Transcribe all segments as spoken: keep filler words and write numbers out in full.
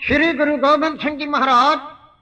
श्री गुरु गोबिंद सिंह जी महाराज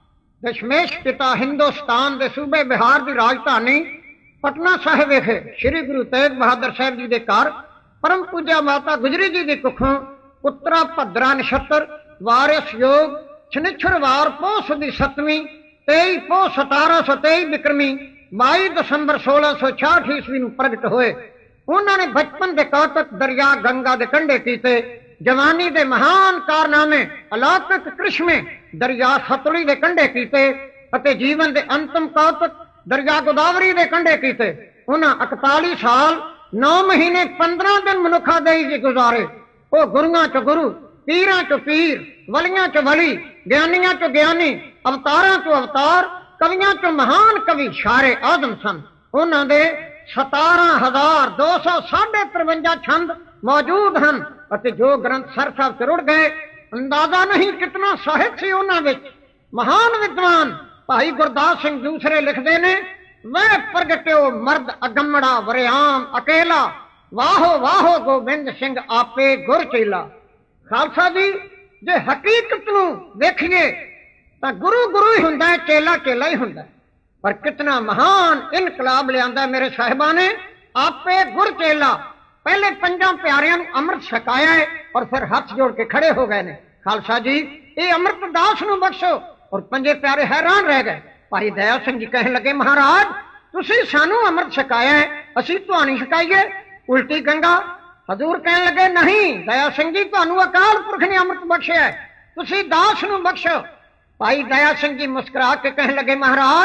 दशमेश पिता हिंदुस्तान के सूबे बिहार की राजधानी पटना साहिब विखे श्री गुरु तेग बहादुर साहब जी के घर परम पूजा माता गुजरी जी की कुखों उत्तरा भद्रा नक्षत्र वारिस योग शनिश्चरवार पोस की सतवीं तेई पो सतारह सौ तेई विक्रमी बाई दसंबर सोलह सौ छियाठ ईस्वी में प्रगट होए। उन्होंने बचपन के कौतक दरिया गंगा के कंढे कीते, जवानी के महान कारनामे अलौकिक कृष्मे दरिया सतलुज के कंढे कीते अते जीवन के अंतिम कौतक दरिया गोदावरी के कंढे कीते। उन्हें इकताली साल नौ महीने पंद्रह दिन मनुखा दे गुजारे। वो गुरुआं चो गुरु, पीरां चो पीर, वलियां चो वली, ज्ञानियां चो ज्ञानी, अवतारां चो अवतार, कवियां चो महान कवि शारे आदम सन। उन्होंने सतारह हजार दो सौ साढ़े तिरवंजा छंद मौजूद हैं अते जो ग्रंथ सर साहब च रुड़ गए, अंदाजा नहीं कितना साहित्य सी उन्हां विच। महान विद्वान भाई गुरदास सिंह दूसरे लिखते ने, वह प्रगट्यो मर्द अगमड़ा वरियाम अकेला, वाहो वाहो गोबिंद सिंह आपे गुर चेला। खालसा जी जे हकीकत नूं देखिए तां गुरु गुरु ही हुंदा है, चेला चेला ही हुंदा है। पर कितना महान इनकलाब लियांदा मेरे साहिबा ने, आपे गुर चेला। पहले पंजा प्यारियां नूं अमृत छकाया है और फिर हाथ जोड़ के खड़े हो गए ने। खालसा जी ये अमृत दास नूं बख्शो। और पंजे प्यारे हैरान रह गए। भाई दया सिंह जी कहने लगे, महाराज तुसी सानू अमृत छकाया है, असी तुहानू छकाईए उल्टी गंगा। हजूर कहने लगे, नहीं दया सिंह जी तुहानू अकाल पुरख ने अमृत बख्शिया है, तुसी दास नू बख्शो। भाई दया सिंह जी मुस्कुरा के कहने लगे, महाराज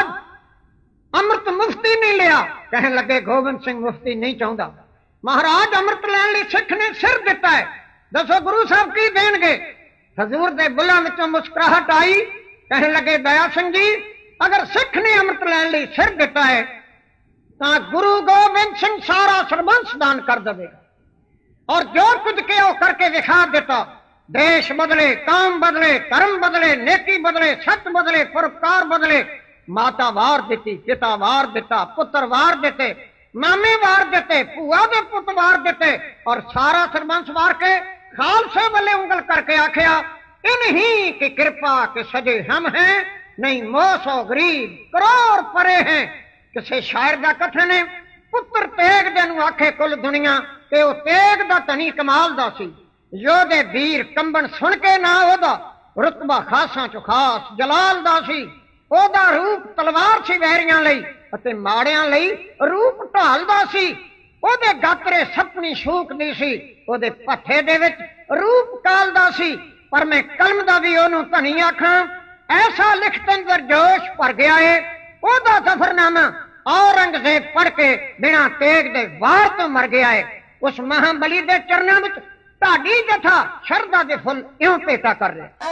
अमृत मुफ्ती नहीं लिया। कहने लगे गोबिंद सिंह मुफ्ती नहीं चाहता। महाराज अमृत लैन लई सिख ने सिर दिता है, दसो गुरु साहब की देणगे। हजूर दे बुल्लां विचों मुस्कुराहट आई। कहने लगे दया सिंह जी अगर सिख ने अमृत लैन लई सिर दिता है तो गुरु गोबिंद सिंह सारा सरबंस दान कर देगा और जो कुछ के वो करके दिखा देता। देश बदले, काम बदले, कर्म बदले, नेकी बदले, सत्य बदले, परोपकार बदले। माता वार देती, पिता वार देता, पुत्र वार देते, मामे वार देते, भूआ दे पुत वार देते और सारा सरबंस वार के खालसे वाले उंगल करके आखिया, इन्हीं की कृपा के सजे हम हैं, नहीं मोह सौ गरीब करोड़ परे हैं। किसी शायर का कथन है, पुत्र तेग दे आखे कुल दुनिया के वो तेग दा धनी कमाल दा सी। योधे वीर कंबन सुन के ना ओदा रुतबा खासा चो खास जलाल दा सी। ओदा रूप तलवार सी वैरियां लई अते माड़ियां लई रूप ढाल दा सी। ओदे गातरे सपनी शूक दी सी, ओदे पट्ठे दे विच रूप काल दा सी। पर मैं कलम दा भी ओनू धनी आखां, ऐसा लिखते अंदर जोश भर गया है। ओदा सफरनामा औरंगजेब पढ़ के बिना तेग दे वार तो मर गया है। उस महाबली दे चरनां विच ढाडी जथा शरदा दे फुल इउं भेटा कर रहे।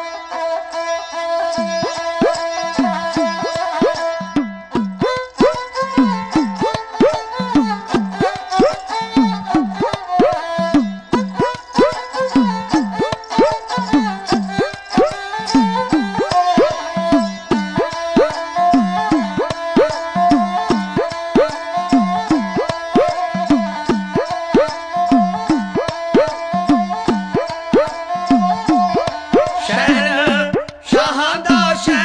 शहर शाह दा शहर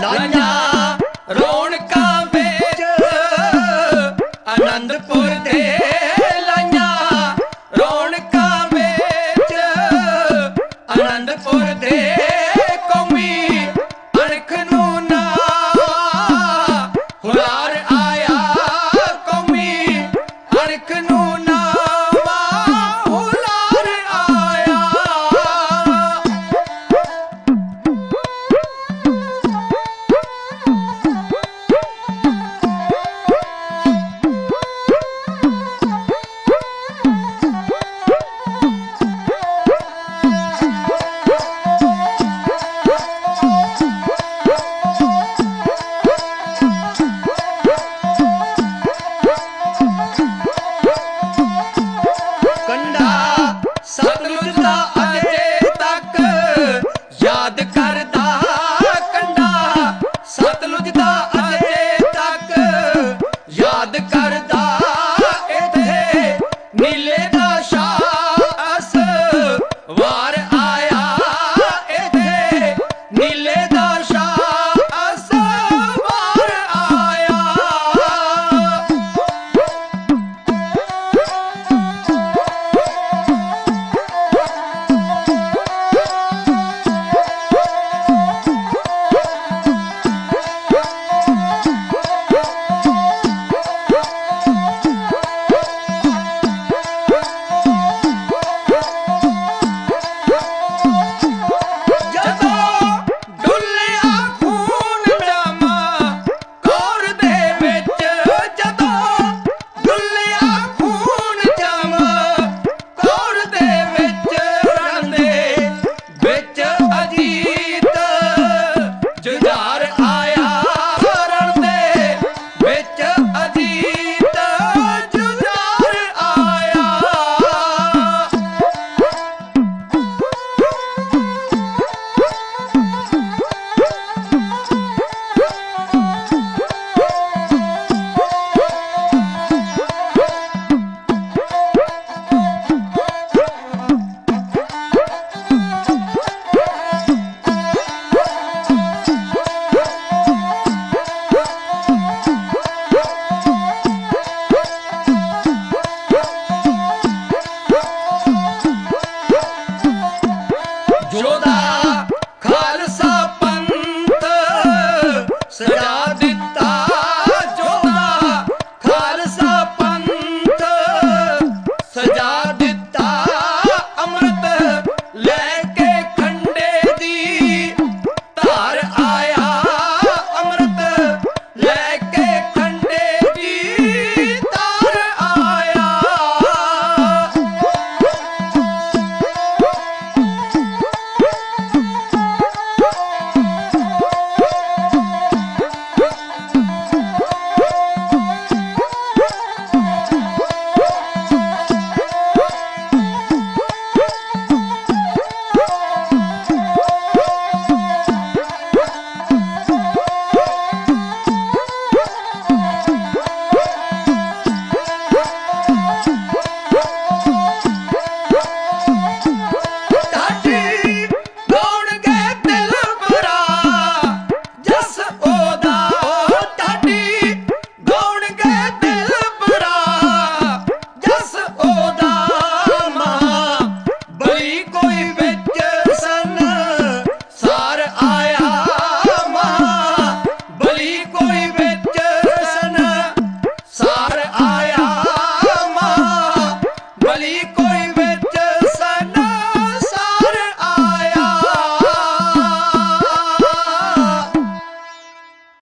ਲਾਈਆਂ ਰੌਣਕਾਂ ਵਿੱਚ ਆਨੰਦਪੁਰ ਦੇ ਲਾਈਆਂ ਰੌਣਕਾਂ ਵਿੱਚ ਆਨੰਦਪੁਰ ਦੇ ਕੌਮੀ ਅਣਖ ਨੂੰ ਨਾ ਹੁਲਾਰ ਆਇਆ ਕੌਮੀ ਅਣਖ ਨੂੰ ਨਾ ਹੁਲਾਰ ਆਇਆ। ਸਤਲੁਜ ਦਾ ਅਜੇ ਤੱਕ ਯਾਦ ਕਰਦਾ ਕੰਡਾ ਸਤਲੁਜ ਦਾ ਅਜੇ ਤੱਕ ਯਾਦ ਕਰਦਾ ਇੱਥੇ ਨੀਲੇ ਦਾ ਸ਼ਾਸ ਵਾਰ ਆਇਆ ਇੱਥੇ ਨੀਲੇ ਦਾ ਸ਼ਾਸ ਵਾਰ ਆਇਆ। ਖਾਲਸਾ ਪੰਥ ਸਜਾ